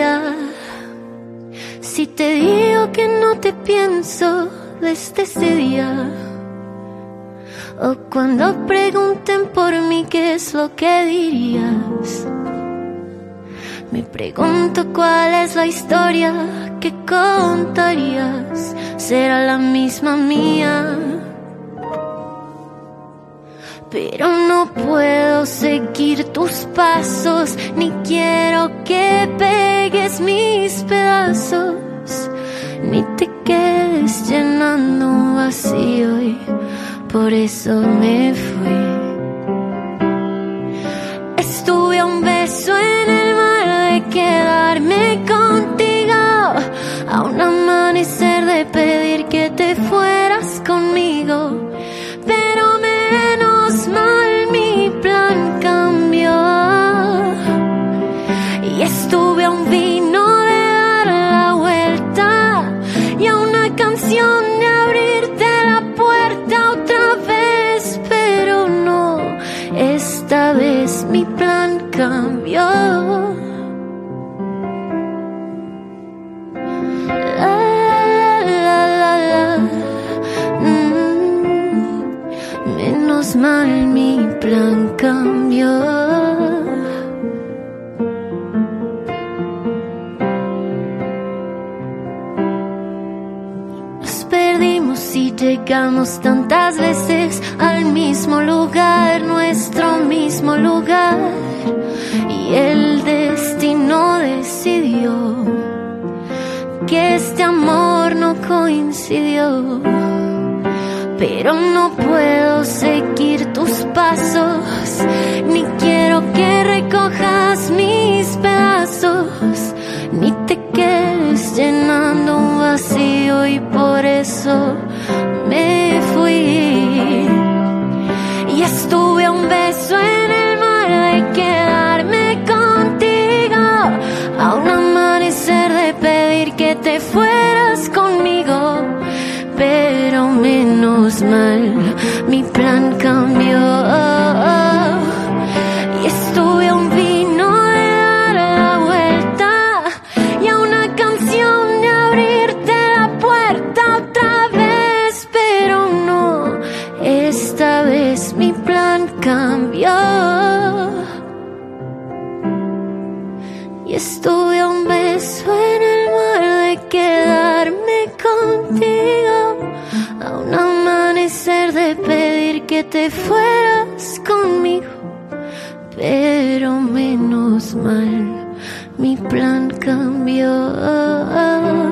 sería si te digo que no te pienso desde ese día? O cuando pregunten por mí, ¿qué es lo que dirías? Me pregunto cuál es la historia que contarías. ¿Será la misma mía? Pero no puedo seguir tus pasos, ni quiero que pegues mis pedazos, ni te quedes llenando un vacío, y por eso me fui. Estuve a un beso en el mar de quedarme contigo, a un amanecer de pedir que te fueras conmigo, pero menos mal mi plan cambió. Y estuve a un vino de dar la vuelta y a una canción de abrirte la puerta otra vez, pero no, esta vez mi plan cambió. Menos mal mi plan cambió. Nos perdimos y llegamos tantas veces al mismo lugar, nuestro mismo lugar, y el destino decidió que este amor no coincidió. Pero no puedo seguir tus pasos, ni quiero que recojas mis pedazos, ni te quedes llenando un vacío, y por eso me fui. Y estuve a un beso en el mar de quedarme contigo, a un amanecer de pedir que te fueras conmigo, pero menos mal mi plan cambió. Y estuve a un vino de dar la vuelta y a una canción de abrirte la puerta otra vez, pero no, esta vez mi plan cambió. Y estuve a un beso en el mar de quedarme contigo, a un amanecer de pedir que te fueras conmigo, pero menos mal mi plan cambió.